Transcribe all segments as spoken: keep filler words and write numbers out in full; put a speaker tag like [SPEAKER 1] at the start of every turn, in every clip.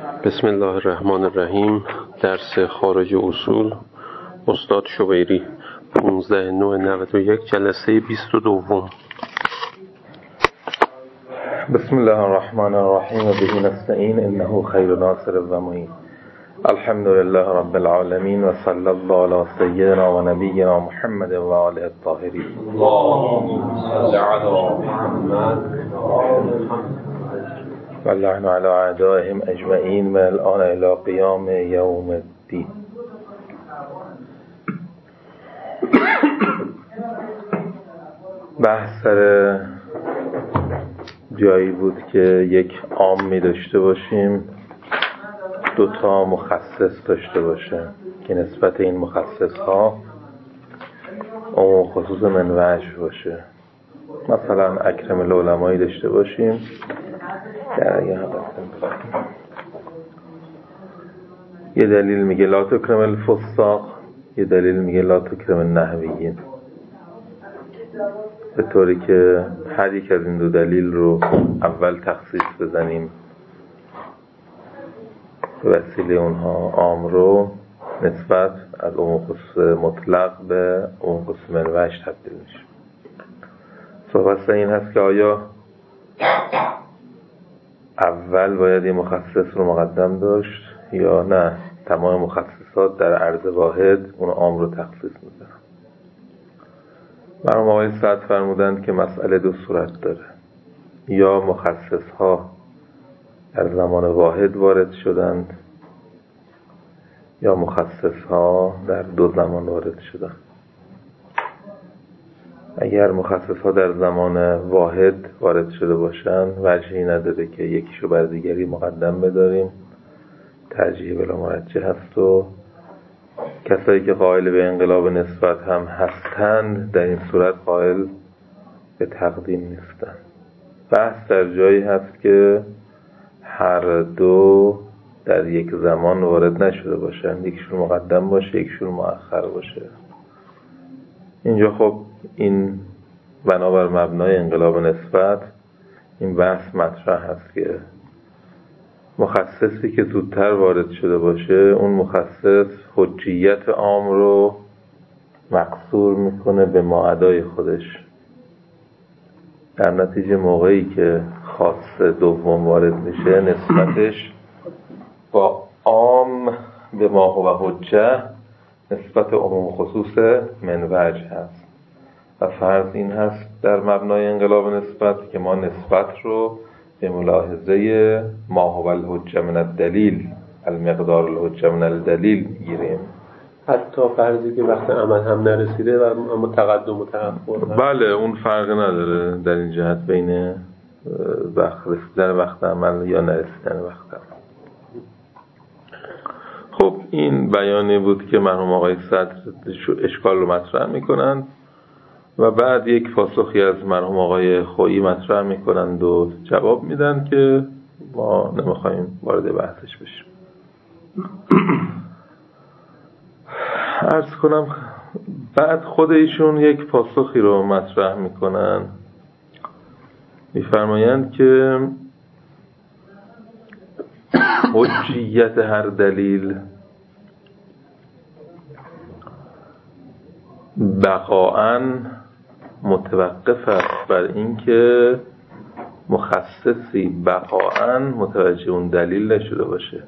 [SPEAKER 1] بسم الله الرحمن الرحیم. درس خارج اصول استاد شبیری، پانزده نه نود و یک، جلسه بیست و دو.
[SPEAKER 2] بسم الله الرحمن الرحیم و به نستعین انه خیر ناصر و معین. الحمد لله رب العالمین و صلی الله علی سیدنا و نبینا محمد و آله الطاهرین. اللهم صل علی محمد و لعن علی اعدائهم اجمعین من الان الی قیام یوم الدین. بحث سر جایی بود که یک عام می داشته باشیم، دوتا مخصص داشته باشه که نسبت این مخصص ها عموم خصوص من وجه باشه. مثلا اکرم العلمایی داشته باشیم یه دلیل میگه لا تکرم الفساق، یه دلیل میگه لا تکرم النحویین، به طوری که هر یک از این دو دلیل رو اول تخصیص بزنیم به وسیله اونها عام رو نسبت از عموم خصوص مطلق به عموم خصوص من وجه تبدیل میشه. صحبت این هست که آیا اول باید یه مخصص رو مقدم داشت یا نه تمام مخصصات در عرض واحد اون عام رو تخصیص میزنن. مرحوم آقای سعد فرمودند که مسئله دو صورت داره، یا مخصص ها در زمان واحد وارد شدند یا مخصص ها در دو زمان وارد شدند. اگر مخصص ها در زمان واحد وارد شده باشند وجهی نداره که یکیشو بر دیگری مقدم بداریم، ترجیح بلا مرجح هست و کسایی که قائل به انقلاب نسبت هم هستند در این صورت قائل به تقدیم نیستند. بحث در جایی هست که هر دو در یک زمان وارد نشده باشند، یکیشون مقدم باشه یکیشون مؤخر باشه. اینجا خب این بنابر مبنای انقلاب نسبت این بحث مطرح هست که مخصصی که زودتر وارد شده باشه اون مخصص حجیت عام رو مقصور میکنه به ماعدای خودش. در نتیجه موقعی که خاص دوم وارد میشه نسبتش با عام به ما هو حجه نسبت عموم خصوص من وجه هست و فرض این هست در مبنای انقلاب نسبت که ما نسبت رو به ملاحظه ما هو الحجه من الدلیل المقدار الحجه من الدلیل میگیریم،
[SPEAKER 1] حتی فرضی که وقت عمل هم نرسیده و اما تقدم و تأخر.
[SPEAKER 2] بله اون فرق نداره در این جهت بین وقت رسیدن وقت عمل یا نرسیدن وقت عمل. خب این بیانی بود که مرحوم آقای صدر اشکال رو مطرح میکنند و بعد یک پاسخی از مرحوم آقای خویی مطرح میکنند و جواب میدن که ما نمیخوایم وارد بحثش بشیم. عرض کنم بعد خود ایشون یک پاسخی رو مطرح میکنن، میفرمایند که حجیت هر دلیل بقاءً متوقف است بر اینکه مخصصی بقاءً متوجه اون دلیل نشده باشه.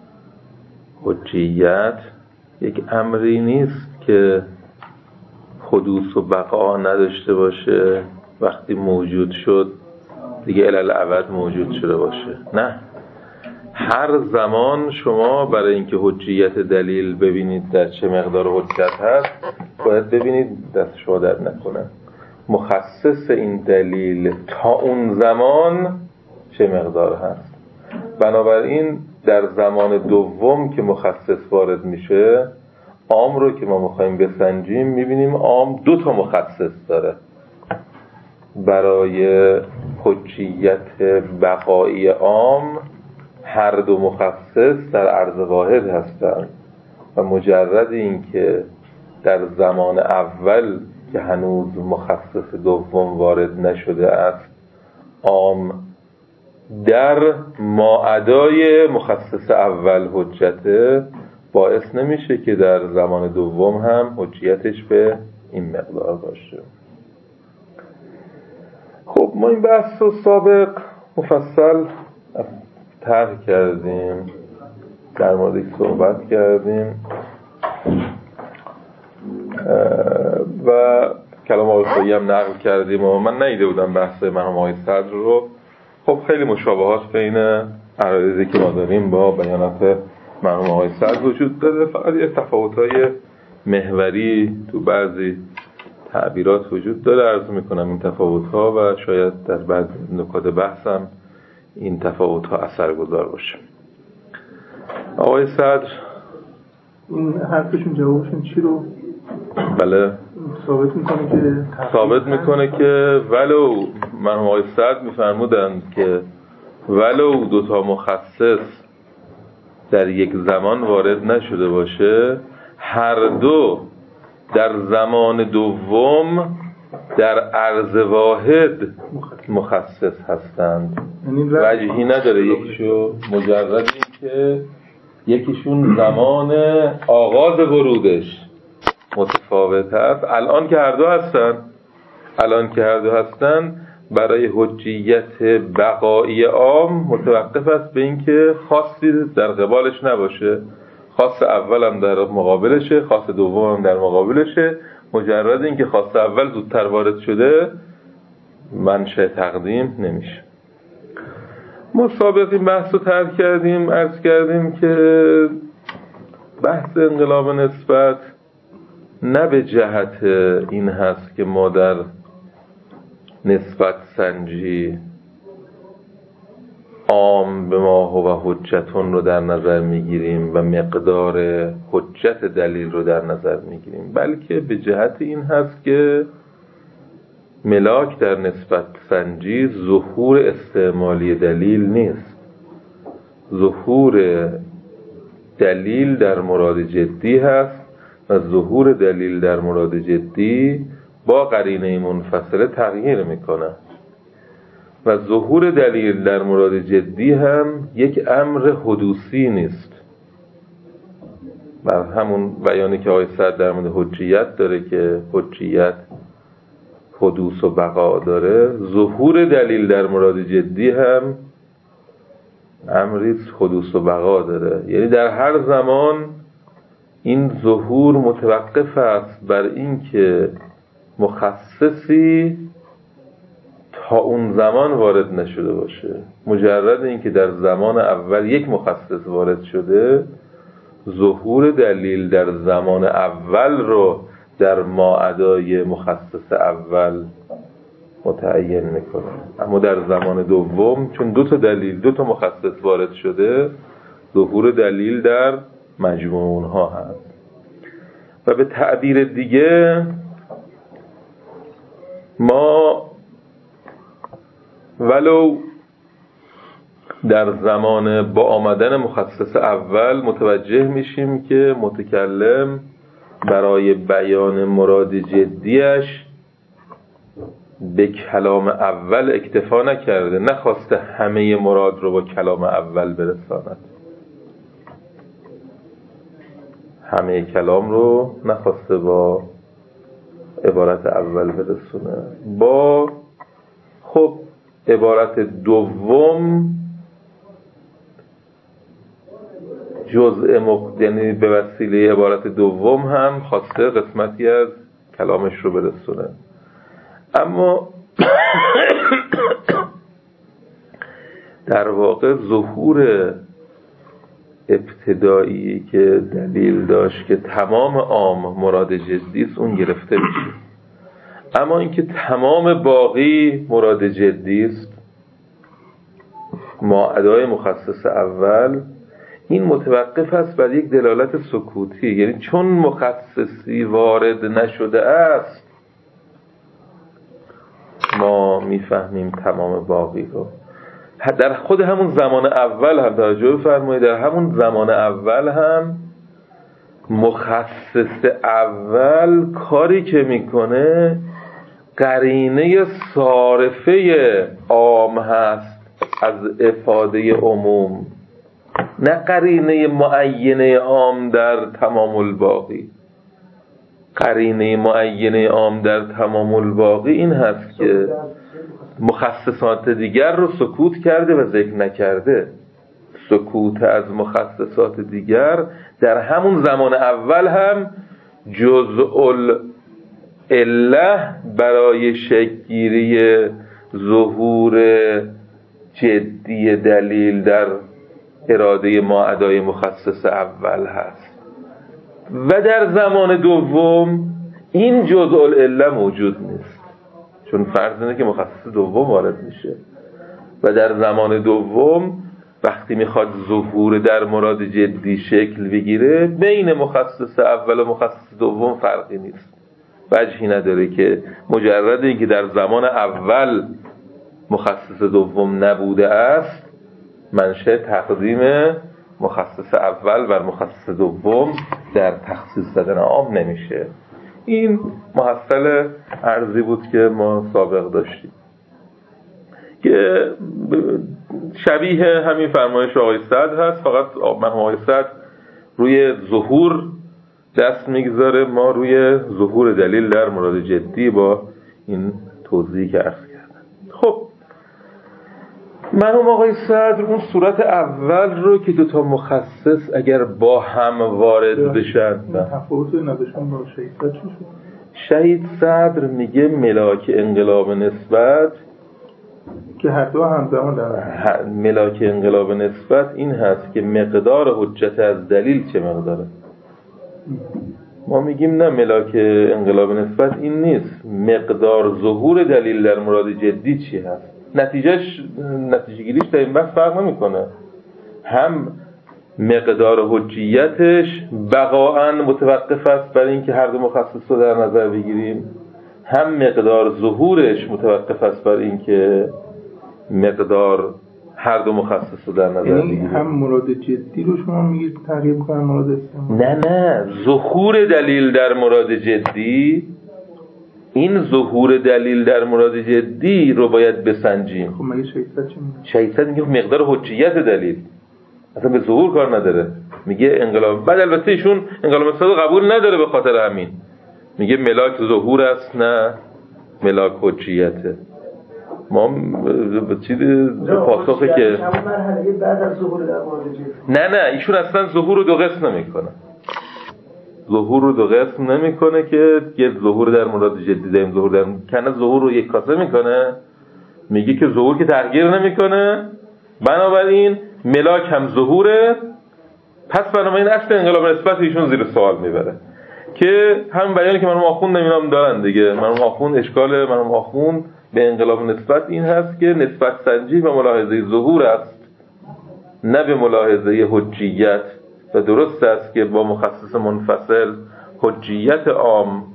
[SPEAKER 2] حجیت یک امری نیست که حدوث و بقا نداشته باشه، وقتی موجود شد دیگه الالعبد موجود شده باشه. نه، هر زمان شما برای اینکه حجیت دلیل ببینید در چه مقدار حجت هست باید ببینید دست شما در نکنه مخصص این دلیل تا اون زمان چه مقدار هست. بنابراین در زمان دوم که مخصص وارد میشه عام رو که ما میخوایم بسنجیم میبینیم عام دو تا مخصص داره. برای حجیت بقایی عام هر دو مخصص در عرض واحد هستند و مجرد این که در زمان اول که هنوز مخصص دوم وارد نشده است عام در ماعدای مخصص اول حجته باعث نمیشه که در زمان دوم هم حجیتش به این مقدار باشه. خب ما این بحث رو سابق مفصل طرح کردیم، در موردش صحبت کردیم و کلام آقای خویی هم نقل کردیم و من ندیده بودم بحث مرحوم آقای صدر رو. خب خیلی مشابهات بین عرایضی که ما داریم با بیانات مرحوم آقای صدر وجود داره، فقط یه تفاوت‌های محوری تو بعضی تعبیرات وجود داره. عرض میکنم این تفاوت‌ها و شاید در بعض نکات بحثم این تفاوت‌ها اثرگذار باشه. آقای صدر
[SPEAKER 3] این حرفشون جوابشون چی رو
[SPEAKER 2] بله
[SPEAKER 3] ثابت میکنه که
[SPEAKER 2] ثابت میکنه که ولو مرحوم آقای صدر میفرمودند که ولو دوتا مخصص در یک زمان وارد نشده باشه، هر دو در زمان دوم در عرض واحد مخصص هستند. وجهی نداره یکیشو مجرد این که یکیشون زمان آغاز ورودش متفاوت است. الان که هر دو هستن الان که هر دو هستن برای حجیت بقایی عام متوقف است به اینکه خاصی در قبالش نباشه. خاص اول هم در مقابلشه، خاص دوم هم در مقابلشه. مجرد اینکه خاص اول زودتر وارد شده منشأ تقدیم نمیشه. ما سابق این بحث رو طرح کردیم، عرض کردیم که بحث انقلاب نسبت نه به جهت این هست که ما در نسبت سنجی عام به ما هو حجتون رو در نظر میگیریم و مقدار حجت دلیل رو در نظر میگیریم، بلکه به جهت این هست که ملاک در نسبت سنجی ظهور استعمالی دلیل نیست. ظهور دلیل در مراد جدی هست و ظهور دلیل در مراد جدی با قرینه منفصله تغییر میکنه و ظهور دلیل در مراد جدی هم یک امر حدوثی نیست. بر همون بیانی که آقای صدر در مورد حجیت داره که حجیت حدوث و بقا داره، ظهور دلیل در مراد جدی هم امری حدوث و بقا داره. یعنی در هر زمان این ظهور متوقف است بر اینکه مخصصی تا اون زمان وارد نشده باشه. مجرد اینکه در زمان اول یک مخصص وارد شده، ظهور دلیل در زمان اول رو در ماعدای مخصص اول متعین میکنه. اما در زمان دوم چون دو تا دلیل دو تا مخصص وارد شده، ظهور دلیل در مجموع اونها هست. و به تعبیر دیگه ما ولو در زمان با آمدن مخصص اول متوجه میشیم که متکلم برای بیان مراد جدیش به کلام اول اکتفا نکرده، نخواسته همه مراد رو با کلام اول برساند، همه کلام رو نخواسته با عبارت اول برسونه. با خب عبارت دوم جزء مق... یعنی به وسیله عبارت دوم هم خواسته قسمتی از کلامش رو برسونه. اما در واقع ظهور ابتدایی که دلیل داشت که تمام عام مراد جدی است اون گرفته میشه، اما اینکه تمام باقی مراد جدی است ما ادای مخصص اول، این متوقف است بر یک دلالت سکوتی. یعنی چون مخصصی وارد نشده است ما میفهمیم تمام باقی رو. در خود همون زمان اول هم توجه فرمایید، در همون زمان اول هم مخصص اول کاری که میکنه قرینه صارفه عام هست از افاده عموم، نه قرینه معینه عام در تمام الباقی. قرینه معینه عام در تمام الباقی این هست که مخصصات دیگر رو سکوت کرده و ذکر نکرده. سکوت از مخصصات دیگر در همون زمان اول هم جزء العله برای شکل‌گیری ظهور جدی دلیل در اراده ما ادای مخصص اول هست و در زمان دوم این جزء العله موجود نیست، چون فرض اینه که مخصص دوم وارد میشه و در زمان دوم وقتی میخواد ظهور در مراد جدی شکل بگیره بین مخصص اول و مخصص دوم فرقی نیست. وجهی نداره که مجرد اینکه در زمان اول مخصص دوم نبوده است منشأ تقدیم مخصص اول بر مخصص دوم در تخصیص زدن عام نمیشه. این محصل عرضی بود که ما سابق داشتیم که شبیه همین فرمایش آقای سعد هست، فقط مرحوم آقای سعد روی ظهور دست میگذاره، ما روی ظهور دلیل در مراد جدی با این توضیحی که عرض کردم. خب مرحوم آقای سعد اون صورت اول رو که دوتا مخصص اگر با هم وارد بشن
[SPEAKER 3] تفاوت نداشتن با شهید صدر چی شد؟
[SPEAKER 2] شهید صدر میگه ملاک انقلاب نسبت
[SPEAKER 3] که هر دو همزمان دارن.
[SPEAKER 2] ملاک انقلاب نسبت این هست که مقدار حجت از دلیل چه مقداره. ما میگیم نه، ملاک انقلاب نسبت این نیست، مقدار ظهور دلیل در مراد جدی چی هست. نتیجهش نتیجه گیریش در این بحث فرق نمیکنه. هم مقدار حجیتش بقاءً متوقف است بر اینکه هر دو مخصص رو در نظر بگیریم، هم مقدار ظهورش متوقف است بر اینکه مقدار هر دو مخصص رو در نظر بگیریم.
[SPEAKER 3] هم مراد جدی رو شما میگید تغییر کنن مراد استعمال؟
[SPEAKER 2] نه نه، ظهور دلیل در مراد جدی، این ظهور دلیل در مراد جدی رو باید بسنجیم.
[SPEAKER 3] خب مگه شهید صدر چی میگه؟
[SPEAKER 2] شهید صدر میگه مقدار حجیت دلیل اصلا به ظهور کار نداره، میگه انقلاب. بعد البته ایشون انقلاب صادق قبول نداره، به خاطر همین میگه ملاک ظهور است نه ملاک حجیته. ما به چیز پاسخه که
[SPEAKER 4] مرحله بعد از ظهور در مورد جدی
[SPEAKER 2] نه نه ایشون اصلا ظهور رو دو قسم نمیکنه. ظهور رو دو قسم نمیکنه که یه ظهور در مورد جدی داریم، ظهور در کنه ظهور رو یک کاسه میکنه. میگه که ظهور که تغییر نمیکنه بنابراین ملاک هم ظهوره، پس بنابراین اصل انقلاب نسبت ایشون زیر سوال میبره که همین بیانی که مرحوم آخوند نمیدونم دارن دیگه. مرحوم آخوند اشکال مرحوم آخوند به انقلاب نسبت این هست که نسبت سنجی به ملاحظه ظهور است نه به ملاحظه حجیت، و درست است که با مخصص منفصل حجیت عام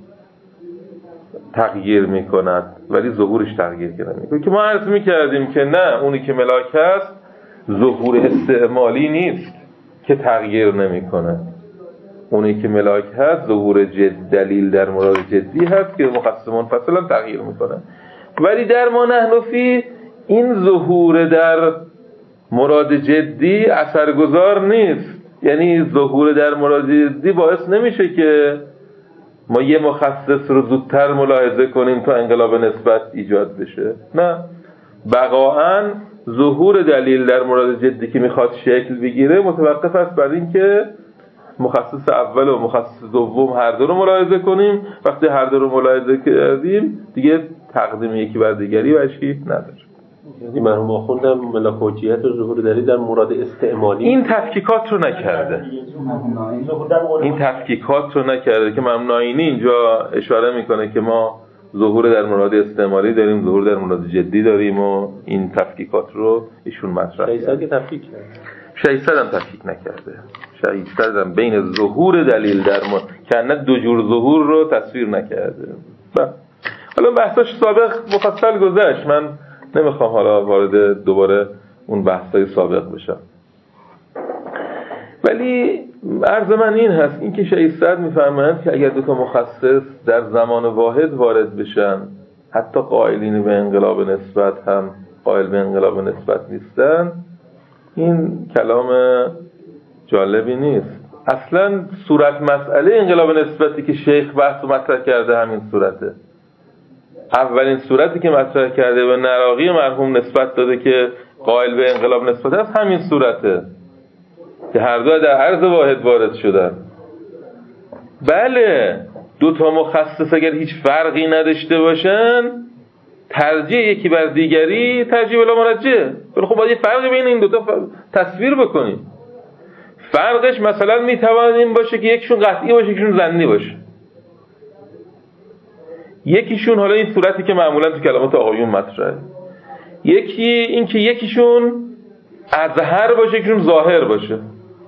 [SPEAKER 2] تغییر میکند ولی ظهورش تغییر نمیکنه. که ما عرض میکردیم که نه، اونی که ملاک هست ظهور استعمالی نیست که تغییر نمیکنه، اونی که ملاک هست ظهور جد دلیل در مراد جدی هست که مخصص منفصل هم تغییر میکنه. ولی در ما نحنفی این ظهور در مراد جدی اثرگذار نیست، یعنی ظهور در مراد جدی باعث نمیشه که ما یه مخصص رو زودتر ملاحظه کنیم تا انقلاب نسبت ایجاد بشه. نه، بقاءً ظهور دلیل در مراد جدی که میخواد شکل بگیره متوقف است بر این که مخصص اول و مخصص دوم هر دو رو ملاحظه کنیم. وقتی هر دو رو ملاحظه کردیم دیگه تقدیم یکی بر دیگری وجهی نداره.
[SPEAKER 1] یعنی مرحوم آخوندم ملاک حجیت و ظهور دلیل در مراد استعمالی
[SPEAKER 2] این تفکیکات رو نکرده، این تفکیکات رو نکرده که مرحوم ناینی اینجا اشاره میکنه که ما ظهور در مراد استعمالی داریم، ظهور در مراد جدی داریم و این تفکیکات رو ایشون مطرح کرده.
[SPEAKER 1] شهید صدر که تفکیک کرده،
[SPEAKER 2] شهید صدر هم تفکیک نکرده. شهید صدر هم بین ظهور دلیل در مراد که نه دو جور ظهور رو تصویر نکرده. حالا بحثاش سابق مفصل گذشت، من نمیخوام حالا وارد دوباره اون بحثای سابق بشم. ولی عرض من این هست، این که شهید صدر میفرمایند که اگر دو تا مخصص در زمان واحد وارد بشن، حتی قائلین به انقلاب نسبت هم قائل به انقلاب نسبت نیستن، این کلام جالبی نیست. اصلا صورت مسئله انقلاب نسبتی که شیخ بحث و مطرح کرده همین صورته. اولین صورتی که مطرح کرده به نراقی مرحوم نسبت داده که قائل به انقلاب نسبت است همین صورته که هر دو در عرض واحد وارد شدن. بله دو تا مخصص اگر هیچ فرقی نداشته باشن، ترجیح یکی بر دیگری ترجیح بلا مرجح. ولی خب باید یه فرقی بین این دو تا تصویر بکنیم. فرقش مثلا میتواند این باشه که یکیشون قطعی باشه یکیشون ظنی باشه. یکیشون حالا این صورتی که معمولا تو کلمات آقایون مطرحه، یکی این که یکیشون اظهر باشه یکیشون ظاهر باشه،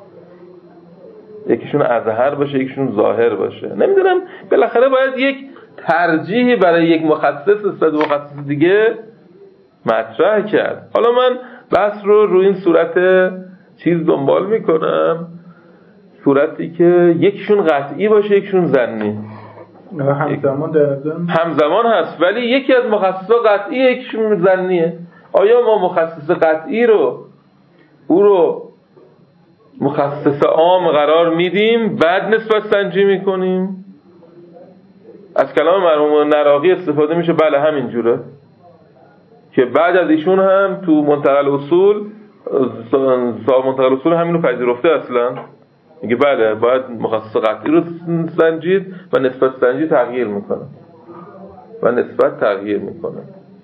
[SPEAKER 2] یکیشون اظهر باشه یکیشون ظاهر باشه. نمیدونم بالاخره باید یک ترجیحی برای یک مخصص نسبت به مخصص دیگه مطرح کرد. حالا من بحث رو روی این صورت چیز دنبال میکنم، صورتی که یکیشون قطعی باشه یکیشون ظنی.
[SPEAKER 3] همزمان در ضمن
[SPEAKER 2] همزمان هست ولی یکی از مخصصا قطعی یکیشون ظنیه. آیا ما مخصص قطعی رو او رو مخصص عام قرار میدیم بعد نسبت سنجی میکنیم؟ از کلام مرحوم نراقی استفاده میشه بله همین جوره که بعد از ایشون هم تو منتقل اصول صاحب منتقل اصول همین رو پذیرفته اصلا، میگه بله باید مخصص قطعی رو سنجید و نسبت سنجی تغییر میکنه و نسبت تغییر میکنه.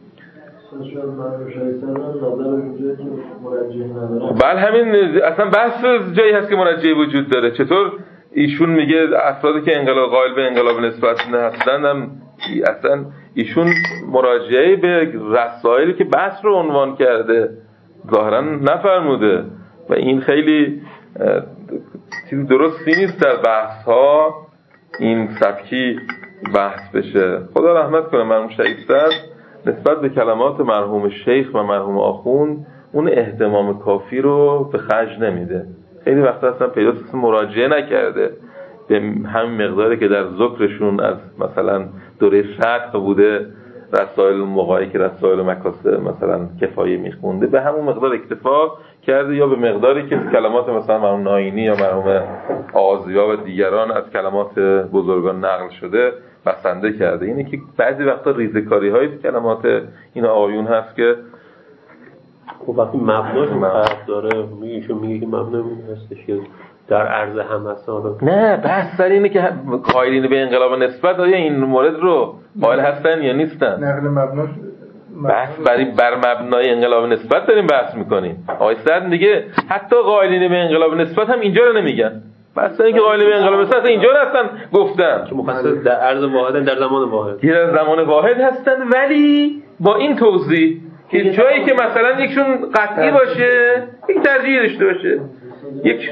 [SPEAKER 2] بله همین اصلا بحث جایی هست که مرجعی وجود داره. چطور ایشون میگه افرادی که انقلاب قائل به انقلاب نسبت هستن هم اصلا ایشون مراجعه به رسائلی که بحث رو عنوان کرده ظاهرا نفرموده و این خیلی چیز درستی نیست در بحث ها این سبکی بحث بشه. خدا رحمت کنه مرحوم شهیدسر نسبت به کلمات مرحوم شیخ و مرحوم آخوند اون اهتمام کافی رو به خرج نمیده. خیلی وقتا اصلا پیداست مراجعه نکرده به همین مقداری که در ذکرشون از مثلا دوره سطح بوده رسائل مقایی که رسائل مکاسب مثلا کفایه میخونده به همون مقدار اکتفا کرده یا به مقداری که کلمات مثلا مرحوم ناینی یا مرحوم آغازیا و دیگران از کلمات بزرگان نقل شده بسنده کرده. اینه که بعضی وقتا ریزکاری های کلمات این آقایون هست که
[SPEAKER 1] خب وقتی مبناش فرق داره میگه میگه که مبنا هستش که در عرض هم هست.
[SPEAKER 2] نه بحث سر اینه که قائلین به انقلاب نسبت آیا این مورد رو قائل هستن یا نیستن.
[SPEAKER 3] نقل مبناش
[SPEAKER 2] بحث برای بر مبنای انقلاب نسبت داریم بحث میکنیم. آقای سعد دیگه حتی قائلین به انقلاب نسبت هم اینجا رو نمیگن. بحث اینه که قائلین به انقلاب نسبت اینجا رو هستن گفتن
[SPEAKER 1] که مخصص در عرض واحد در زمان واحد
[SPEAKER 2] در زمان واحد هستن ولی با این توضیح که جایی که مثلا یکشون قطعی باشه یک ترجیح داشته باشه یک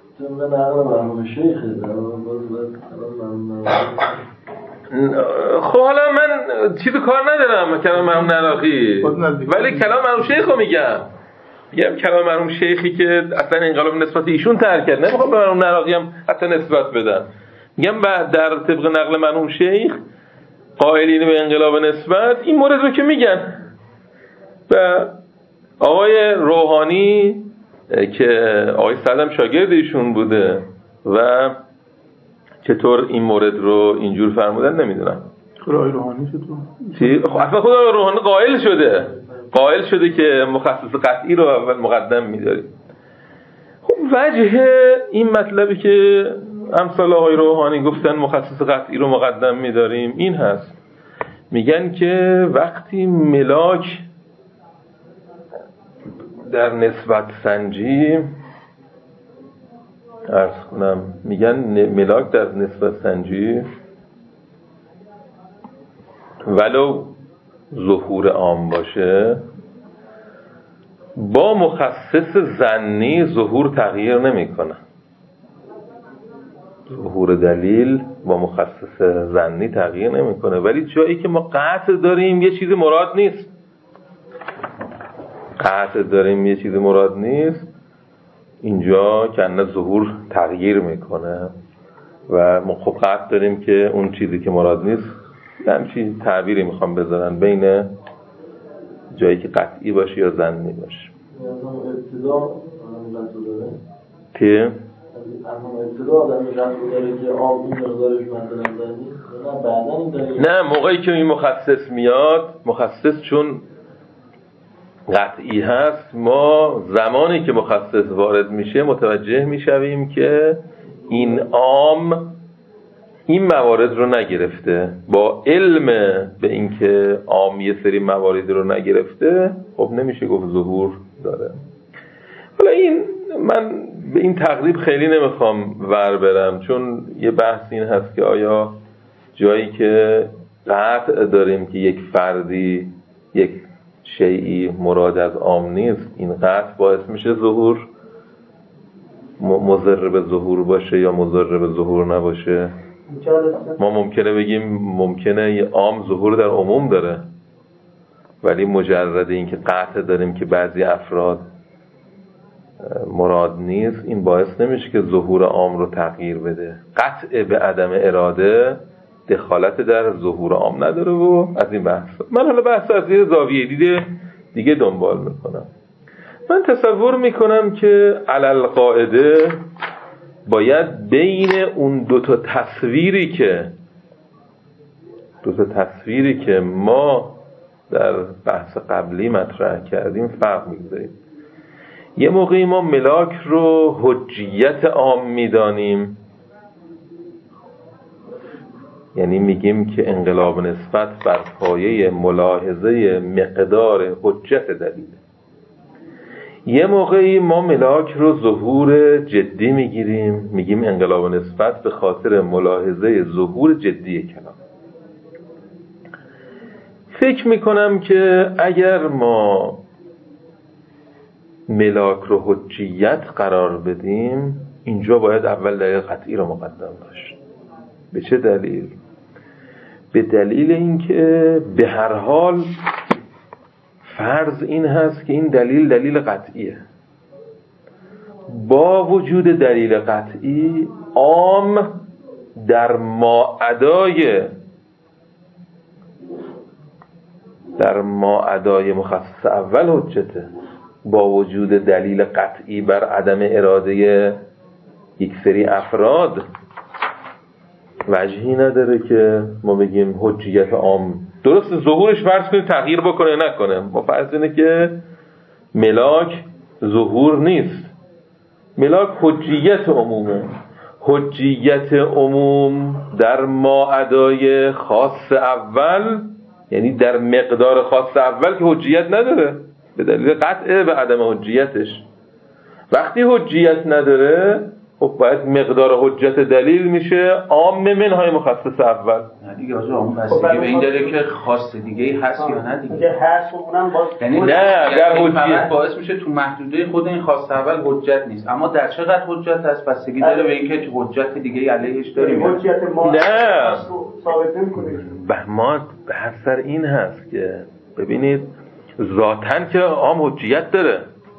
[SPEAKER 2] خب حالا من چیزی کار ندارم کلام مرحوم نراقی ولی کلام مرحوم شیخ رو میگم میگم کلام مرحوم شیخی که اصلا انقلاب نسبت ایشون ترک کرد نمیخوام به مرحوم نراقی هم حتی نسبت بدم. میگم بعد در طبق نقل مرحوم شیخ قائلین به انقلاب نسبت این مورد رو که میگن و آقای روحانی که آقای سعدم شاگرد ایشون بوده و چطور این مورد رو اینجور فرمودن نمیدونم.
[SPEAKER 3] خود آقای روحانی چطور؟
[SPEAKER 2] چی؟ اصلا خود آقای روحانی قائل شده قائل شده که مخصص قطعی رو اول مقدم میذاریم. خب وجه این مطلبی که امثال آقای روحانی گفتن مخصص قطعی رو مقدم میذاریم این هست، میگن که وقتی ملاک در نسبت سنجی عرض کنم میگن ملاک در نسبت سنجی ولو ظهور عام باشه با مخصص ظنی ظهور تغییر نمیکنه. ظهور دلیل با مخصص ظنی تغییر نمیکنه ولی جایی که ما قطع داریم یه چیزی مراد نیست قطع داریم یه چیزی مراد نیست اینجا کنه ظهور تغییر میکنه و ما خب قطع داریم که اون چیزی که مراد نیست همچین تعبیری میخوام بذارن بین جایی که قطعی باشه یا ظنی باشه.
[SPEAKER 5] ابتدا قطع داره
[SPEAKER 2] که
[SPEAKER 5] اما ابتدا آدم قطع داره که آب این مقدارش مثلا ظنی نه بعدا این داره.
[SPEAKER 2] نه، موقعی که این مخصص میاد، مخصص چون قطعی هست، ما زمانی که مخصص وارد میشه متوجه میشویم که این عام این موارد رو نگرفته. با علم به اینکه عام یه سری موارد رو نگرفته، خب نمیشه گفت ظهور داره. حالا این من به این تقریب خیلی نمیخوام ور برم، چون یه بحث این هست که آیا جایی که قطع داریم که یک فردی یک شیئی مراد از عام نیست، این قطع باعث میشه ظهور مضر به ظهور باشه یا مضر به ظهور نباشه؟ ما ممکنه بگیم ممکنه یه عام ظهور در عموم داره، ولی مجرد این که قطع داریم که بعضی افراد مراد نیست، این باعث نمیشه که ظهور عام رو تغییر بده. قطع به عدم اراده دخالت در ظهور عام نداره و از این بحث. من حالا بحث از یه زاویه دیده دیگه دنبال میکنم. من تصور میکنم که علل قاعده باید بین اون دو تا تصویری که دو تا تصویری که ما در بحث قبلی مطرح کردیم فرق میگذاریم. یه موقعی ما ملاک رو حجیت عام میدانیم، یعنی میگیم که انقلاب نسبت بر پایه ملاحظه مقدار حجت دلیل. یه موقعی ما ملاک رو ظهور جدی میگیریم، میگیم انقلاب نسبت به خاطر ملاحظه ظهور جدی کلام. فکر میکنم که اگر ما ملاک رو حجیت قرار بدیم، اینجا باید اول دلیل قطعی رو مقدم داشت. به چه دلیل؟ به دلیل اینکه به هر حال فرض این هست که این دلیل دلیل قطعیه. با وجود دلیل قطعی، عام در ماعدای در ماعدای مخصص اول حجته. با وجود دلیل قطعی بر عدم اراده یک سری افراد، وجهی نداره که ما بگیم حجیت عام. درست ظهورش فرض کنیم تغییر بکنه نکنه، ما فرض اینه که ملاک ظهور نیست، ملاک حجیت عمومه. حجیت عموم در ماعدای خاص اول، یعنی در مقدار خاص اول که حجیت نداره به دلیل قطع به عدم حجیتش. وقتی حجیت نداره، خب باید مقدار حجت دلیل میشه عام منهای مخصص اول.
[SPEAKER 6] نه دیگه آجا اون بستگی به این داره که خاص دیگه هست یا نه دیگه.
[SPEAKER 4] اگه هست اونم باز
[SPEAKER 6] یعنی
[SPEAKER 2] نه اگر حجیت
[SPEAKER 6] باعث میشه تو محدوده خود این خاص اول حجت نیست، اما در چقدر حجت هست بستگی داره به اینکه حجت دیگه علیهش داریم.
[SPEAKER 4] حجت ما
[SPEAKER 2] نه
[SPEAKER 4] ثابت نمی‌کنه.
[SPEAKER 2] ما بحث سر این هست که ببینید ذاتاً که عام حجیت داره،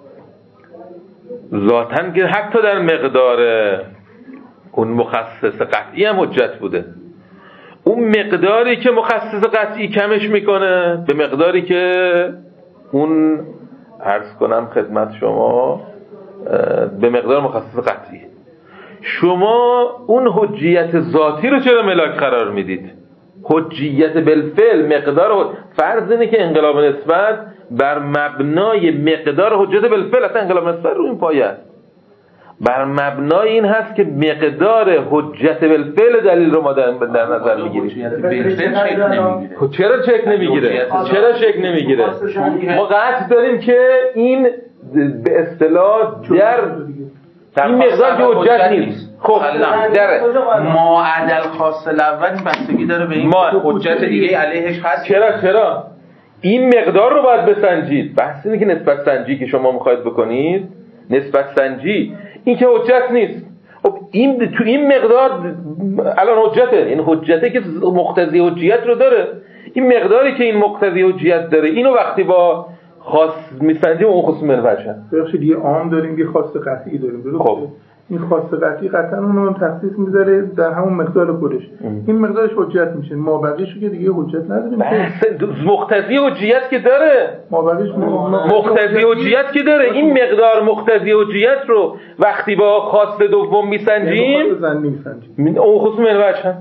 [SPEAKER 2] ذاتاً که حتی در مقدار اون مخصص قطعی هم حجت بوده. اون مقداری که مخصص قطعی کمش میکنه به مقداری که اون عرض کنم خدمت شما به مقدار مخصص قطعی. شما اون حجیت ذاتی رو چرا ملاک قرار میدید؟ حجیت بالفعل مقدار فرض اینه که انقلاب نسبت بر مبنای مقدار حجت بالفعل، اصلا انقلاب نسبت رو این پایه است، بر مبنای این هست که مقدار حجت بالفعل دلیل رو ما در نظر میگیریم. چرا چک نمیگیره؟ چرا چک نمیگیره؟ ما قطع داریم که این به اصطلاح در این مقدار که حجت نیست. خب
[SPEAKER 6] در معادل خاص الاول بستگی داره به این حجت دیگه علیهش هست.
[SPEAKER 2] چرا چرا این مقدار رو باید بسنجید. بحث اینه که نسبت سنجی که شما میخواید بکنید، نسبت سنجی این که حجت نیست. خب این تو این مقدار الان حجته، این حجته که مقتضی حجیت رو داره. این مقداری که این مقتضی حجیت داره، اینو وقتی با خاص میسنجیم اون خصوص منوچه.
[SPEAKER 3] بخشید یه عام داریم یه خاص قطعی داریم.
[SPEAKER 2] خب
[SPEAKER 3] این خاص قطعی قطعا اونو تخصیص میذاره در همون مقدار خودش. این مقدارش حجت میشه. ما بقیه‌شو که دیگه حجت نداریم.
[SPEAKER 2] بحث مقتضی حجیت که داره.
[SPEAKER 3] ما بقیه‌ش
[SPEAKER 2] مقتضی حجیت که داره. این مقدار مقتضی حجیت رو وقتی با خاص دوم میسنجیم، اون خصوص منوچ هم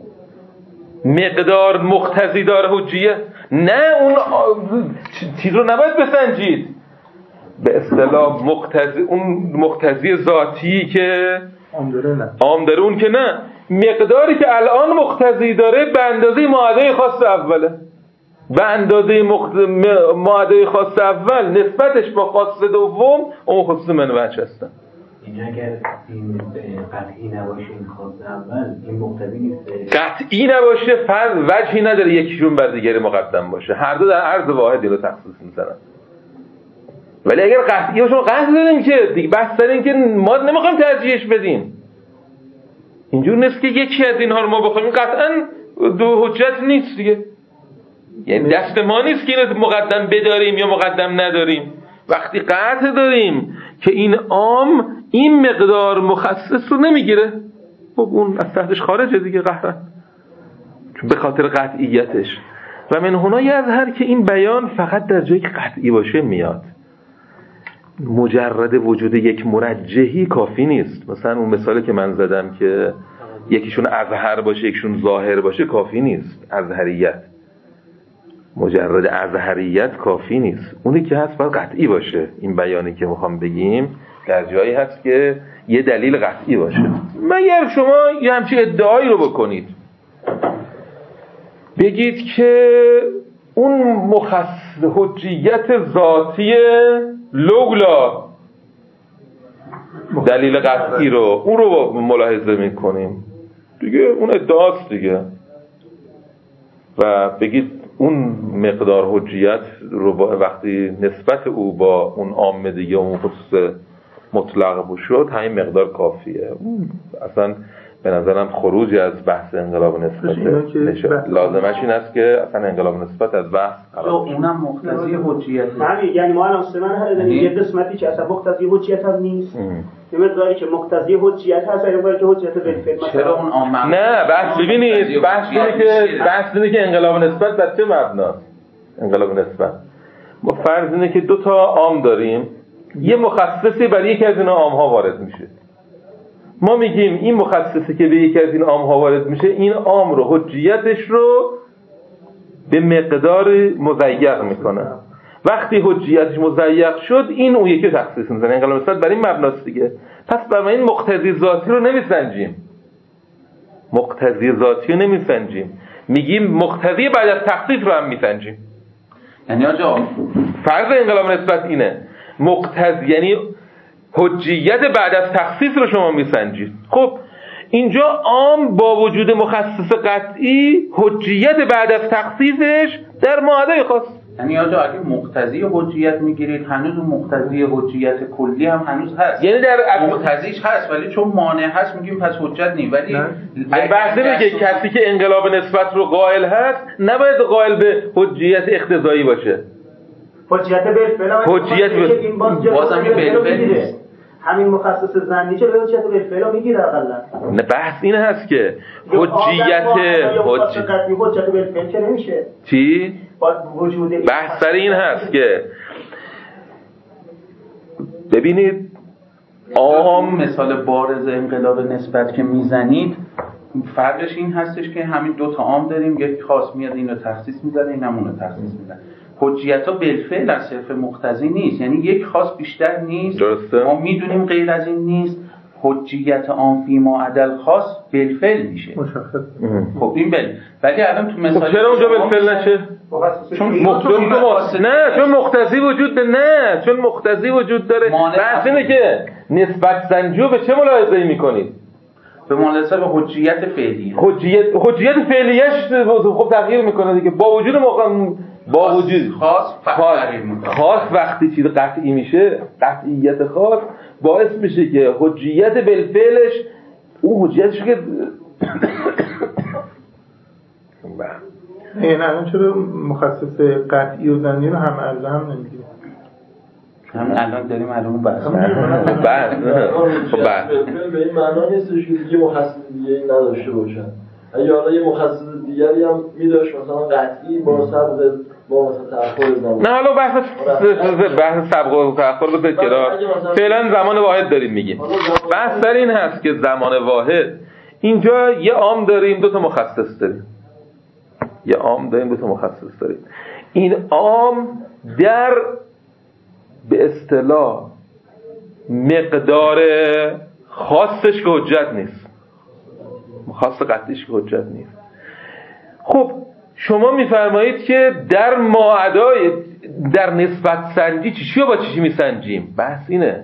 [SPEAKER 2] مقدار مقتضی داره حجیت. نه اون چیز رو نباید بسنجید. به اصطلاح مقتضی، اون مقتضی ذاتی که
[SPEAKER 3] عام داره نه
[SPEAKER 2] عام داره اون که نه، مقداری که الان مقتضی داره به اندازه معادله خاص اوله، به اندازه مقت... معادله خاص اول نسبتش با خاص دوم اون خصوص منوچ هستن.
[SPEAKER 7] این اگر این قطعی نباشه این خاص اول این مقتضی نیست.
[SPEAKER 2] قطعی نباشه فرض وجهی نداره یکیشون بر دیگری مقدم باشه، هر دو در عرض واحد اینو تخصیص میزنن. ولی اگر قطعی باشه ما قطع داریم که دیگه بحث داریم که ما نمیخوایم ترجیحش بدیم. اینجور نیست که یکی از اینها رو ما بخوایم، قطعا دو حجت نیست دیگه. یعنی دست ما نیست که اینو مقدم بداریم یا مقدم نداریم. وقتی قطع داریم که این عام این مقدار مخصص رو نمیگیره، خب اون از تحتش خارجه دیگه قهرن، چون به خاطر قطعیتش. و من هنا یظهر که این بیان فقط در جایی که قطعی باشه میاد. مجرد وجود یک مرجحی کافی نیست. مثلا اون مثالی که من زدم که یکیشون اظهر باشه یکیشون ظاهر باشه کافی نیست. اظهریت، مجرد اظهریت کافی نیست. اونی که هست باید قطعی باشه. این بیانی که میخوام بگیم در جایی هست که یه دلیل قطعی باشه. مگر شما یه همچین ادعایی رو بکنید، بگید که اون مخصص حجیت ذاتی لولا دلیل قطعی رو اون رو ملاحظه میکنیم دیگه، اون ادعاست دیگه، و بگید اون مقدار حجیت رو وقتی نسبت او با اون عام دیگه اون خصوص مطلق شد همین مقدار کافیه. اصلا به نظرم خروجی از بحث انقلاب نسبت نشه. لازمش این است که اصلا انقلاب نسبت از بحث
[SPEAKER 6] خلاص. اونم مقتضی حجیت.
[SPEAKER 4] همین یعنی ما الان سه من هر یه قسمتی که اصلا مقتضی حجیت هم نیست. یه مقداری که مقتضی حجیت هست، یه مقداری که حجیت بالفعل.
[SPEAKER 6] چرا اون عام؟
[SPEAKER 2] نه بحث ببینید، بحث اینه که بحث اینه که انقلاب نسبت بر چه مبناست؟ انقلاب نسبت ما فرض اینه که دو تا عام داریم، یه مخصصی برای یکی از اینا عام ها وارد میشه. ما میگیم این مخصصی که به یکی از این عام ها وارد میشه، این عام رو حجیتش رو به مقدار مضیق میکنه. وقتی حجیتش مضیق شد این اون یکی تخصیص میزنه. انقلاب نسبت بر این مبناست دیگه. پس برای این مقتضی ذاتی رو نمیسنجیم، مقتضی ذاتی رو نمیسنجیم، میگیم مقتضی بعد از تخصیص رو هم میسنجیم.
[SPEAKER 6] یعنی آجا
[SPEAKER 2] فرض انقلاب نسبت اینه، مقتضی یعنی حجیت بعد از تخصیص رو شما میسنجید. خب اینجا عام با وجود مخصص قطعی حجیت بعد از تخصیصش در معادله خاص.
[SPEAKER 6] یعنی آجا اگه مقتضی حجیت میگیرید هنوز اون مقتضی حجیت کلی هم هنوز هست،
[SPEAKER 2] یعنی در
[SPEAKER 6] مقتضیش هست ولی چون مانع هست میگیم پس حجت نیست. ولی
[SPEAKER 2] بحث اینه که کسی که انقلاب نسبت رو قائل هست نباید قائل به حجیت اقتضایی باشه.
[SPEAKER 4] حجیت بالفعل
[SPEAKER 2] حجیت
[SPEAKER 4] این
[SPEAKER 6] بازم بالفعل نیست.
[SPEAKER 4] همین مخصص ظنی چه به حجیت بالفعل میگیره اقلا.
[SPEAKER 2] نه بحث این هست که حجیت
[SPEAKER 4] حجیت حجت بالفعل چه نمیشه.
[SPEAKER 2] چی؟
[SPEAKER 4] وجود
[SPEAKER 2] بحث سر این هست که ببینید
[SPEAKER 6] عام مثال بارز انقلاب نسبت که میزنید فرقش این هستش که همین دو تا عام داریم، یک خاص میاد اینو تخصیص میزنه اینم اونو تخصیص میزنه. حجیت ها بالفعل از صرف مقتضی نیست، یعنی یک خاص بیشتر نیست.
[SPEAKER 2] درسته.
[SPEAKER 6] ما میدونیم غیر از این نیست. حجیت عام فی ما عدل خاص بالفعل میشه.
[SPEAKER 3] مشخص.
[SPEAKER 6] خب این بل ولی الان تو مثال
[SPEAKER 2] چرا اونجا بالفعل نشه؟
[SPEAKER 6] چون
[SPEAKER 2] مقتضی نه چون مقتضی وجود نه چون مقتضی وجود داره. بحث اینه که نسبت سنجی به چه ملاحظه‌ای میکنید؟
[SPEAKER 6] به ملاحظه به حجیت فعلی.
[SPEAKER 2] حجیت حجیت فعلیش خب تغییر میکنه دیگه با وجود موقع با وجود
[SPEAKER 6] خاص تغییر میکنه.
[SPEAKER 2] خاص وقتی چیز قطعی میشه، قطعیت خاص باعث میشه که حجیت بالفعلش اون حجیتش که
[SPEAKER 3] نه نه چرا مخصص قطعی و ظنی رو هم عرضه هم نمیگیره؟
[SPEAKER 6] همین الان داریم الان بحث
[SPEAKER 2] بحث
[SPEAKER 5] بحث به این معنا نیستش که دیگه مخصص دیگه نداشته باشن. اگه حالا یه مخصص دیگری هم می‌داشت مثلا قطعی با سبق با مثلا تأخر زمان.
[SPEAKER 2] نه حالا بحث بحث سبق و تأخر رو بذارید کنار. فعلا زمان واحد داریم میگیم. بحث در این هست که زمان واحد اینجا یه عام داریم دو تا مخصص داریم. یه عام داریم دو تا مخصص داریم. این عام در به اصطلاح مقدار خاصش که حجت نیست، خاص قطعیش که حجت نیست. خب شما میفرمایید که در ماعدای در نسبت سنجی چی با چی میسنجیم؟ بحث اینه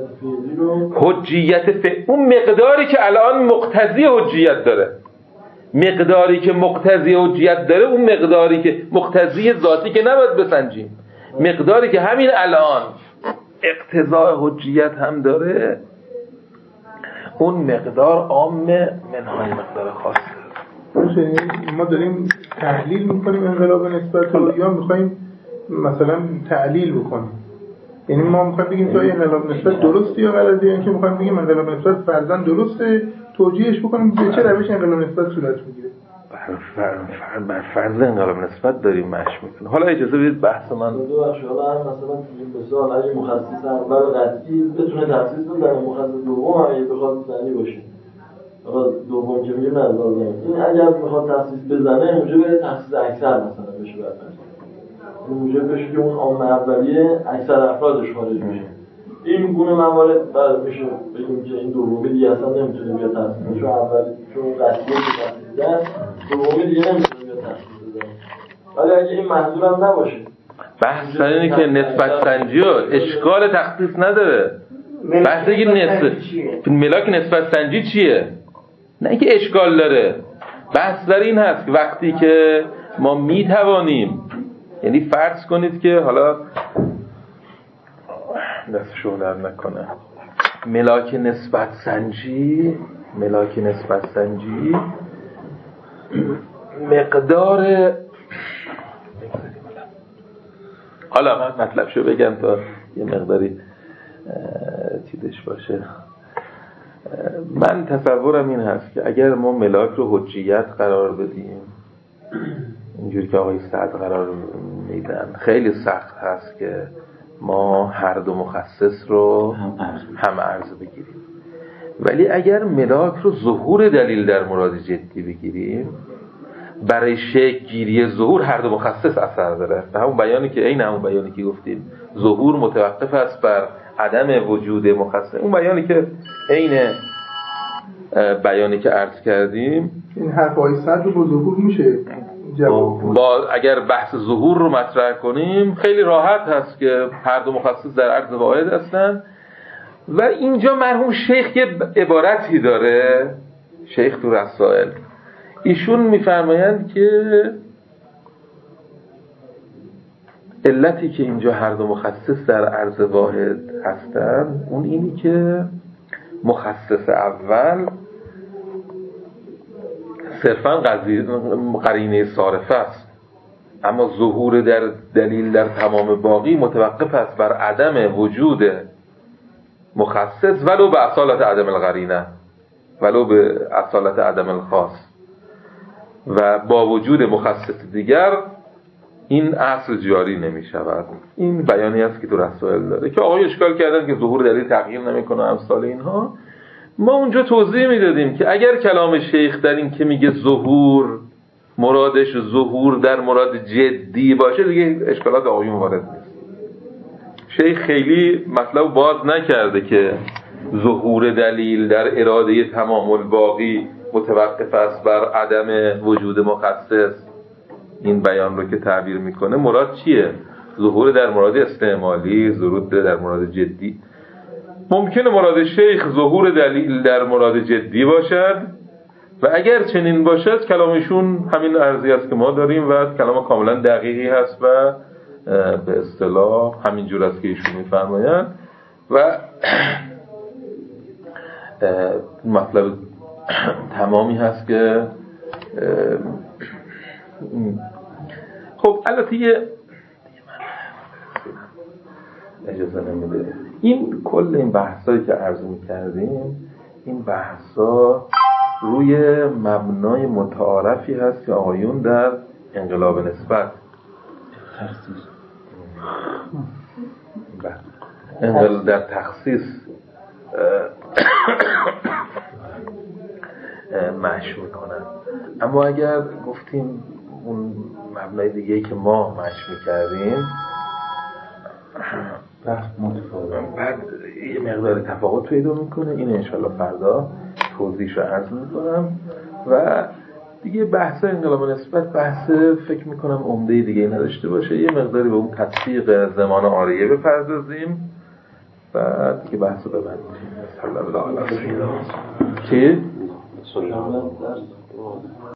[SPEAKER 2] حجیت فعلی، اون مقداری که الان مقتضی حجیت داره، مقداری که مقتضی حجیت داره، اون مقداری که مقتضی ذاتی که نباید بسنجیم، مقداری که همین الان اقتضاء حجیت هم داره، اون مقدار عام منهای مقدار خاصه.
[SPEAKER 3] ما داریم تحلیل میکنیم انقلاب نسبت رو یا میخوایم مثلا تعلیل بکنیم؟ یعنی ما میخوایم بگیم تو انقلاب نسبت درسته یا غلطه، یا اینکه میخوایم بگیم انقلاب نسبت فرضاً درسته، توجیهش بکنیم به چه روش انقلاب نسبت صورت میگیره؟
[SPEAKER 2] بر بر فرض انقلاب نسبت داریم مش میکنه. حالا اجازه بدید بحث من
[SPEAKER 5] دو بخش. حالا مثلا تو مثال اگه مخصص اول قطعی بتونه تخصیص بده، مخصص دوم هم بخواد زنی باشه، حالا دوم که میگه نه لازمه این اگر بخواد تخصیص بزنه موجب تخصیص اکثر مثلا بشه، برفرض موجب بشه که اون عام اولیه اکثر افرادش خارج میشه. این گونه موارد بعد میشه بگیم که این دومی دیگه اصلا نمیتونه بیاد تخصیص بشه، اول چون قطعیه که تخصیص داد دومی دیگه نمیتونه بیاد تخصیص بده. ولی اگه این محضور هم نباشه،
[SPEAKER 2] بحث سر اینه که نسبت سنجی اشکال تخصیص نداره. بحث اینه نسبت ملاک نسبت سنجی چیه؟ نه اینکه اشکال داره. بحث در این هست که وقتی که ما میتوانیم، یعنی فرض کنید که حالا دست شما در نکنه، ملاک نسبت سنجی ملاک نسبت سنجی مقدار، حالا من مطلب شو بگم تا یه مقداری چیزش باشه. من تصورم این هست که اگر ما ملاک رو حجیت قرار بدیم اینجوری که آقای سعد قرار میدن، خیلی سخت هست که ما هر دو مخصص رو هم عرض بگیریم. ولی اگر ملاک رو ظهور دلیل در مراد جدی بگیریم، برای شکل گیری ظهور هر دو مخصص اثر داره. همون بیانی که این همون بیانی که گفتیم ظهور متوقف است بر عدم وجود مخصص، اون بیانی که عین بیانی که عرض کردیم،
[SPEAKER 3] این حرفای صد رو با ظهور میشه جواب.
[SPEAKER 2] با اگر بحث ظهور رو مطرح کنیم خیلی راحت هست که هر دو مخصص در عرض واحد هستن. و اینجا مرحوم شیخ یه عبارتی داره، شیخ تو رسائل، ایشون میفرمایند که علتی که اینجا هر دو مخصص در عرض واحد هستن اون اینی که مخصص اول صرفاً قرینه صارفه است، اما ظهور در دلیل در تمام باقی متوقف است بر عدم وجود مخصص ولو به اصالت عدم القرینه، ولو به اصالت عدم الخاص. و با وجود مخصص دیگر این اصل جاری نمی شود. این بیانی است که تو رسائل داره که آقای اشکال کردن که ظهور دلیل تغییر نمی کنه امثال اینها. ما اونجا توضیح میدادیم که اگر کلام شیخ در این که میگه ظهور مرادش ظهور در مراد جدی باشه دیگه اشکالات آقایون وارد نیست. شیخ خیلی مطلب باز نکرده که ظهور دلیل در اراده تمام الباقی متوقف است بر عدم وجود مخصص. این بیان رو که تعبیر میکنه مراد چیه؟ ظهور در مراد استعمالی، ظهور در مراد جدی. ممکنه مراد شیخ ظهور دلیل در مراد جدی باشد و اگر چنین باشد کلامشون همین عرضی است که ما داریم و کلام کاملا دقیقی هست و به اصطلاح همین جور است که ایشون میفرمایند و مطلب تمامی هست که خب البته یه اجازه نمیده. این کل این بحثایی که عرض می‌کردیم، این بحثا روی مبنای متعارفی هست که آقایون در انقلاب نسبت تخصیص انقلاب در تخصیص مش میکنن. اما اگر گفتیم اون مبنای دیگه‌ای که ما مش میکردیم بعد یه مقدار تفاوت پیدا میکنه. این انشالله فردا توضیحش رو عرض میکنم. و دیگه بحث انقلاب نسبت بحث فکر میکنم عمده دیگه نداشته باشه. یه مقداری به اون تطبیق زمان آریه بپردازیم و دیگه بحث رو ببندیم. صلی الله علیه و سلم. چی؟